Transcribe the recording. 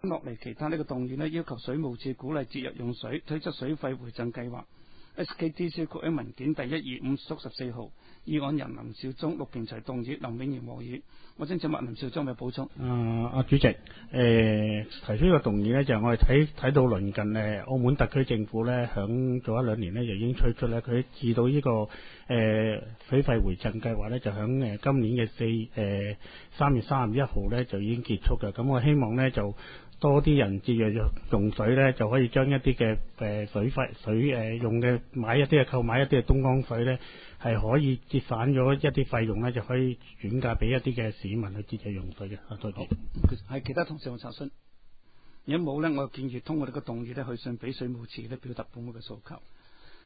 落嚟其他呢個動議呢，要求水務署鼓勵節約用水，推出水費回贈計劃。SKDC 曲文件第125/14號議案人林少忠、陸競才動議，林永賢和議。我請問林少忠有冇補充？ 主席，提出呢個動議呢，就係我哋睇到鄰近澳門特區政府呢，響早1-2年呢就已經推出呢，佢至到呢個水費回贈計劃呢，就響今年嘅3月31號呢就已經結束嘅。咁我希望呢，就多啲人節約用水呢，就可以將一啲嘅水用嘅購買一啲嘅東江水呢，係可以節省咗一啲費用呢，就可以轉嫁俾一啲嘅市民去節約用水嘅。多謝。 係其他同事有查詢？如果冇呢，我建議通過呢個動議呢，去信俾水務署呢，表達本會嘅訴求。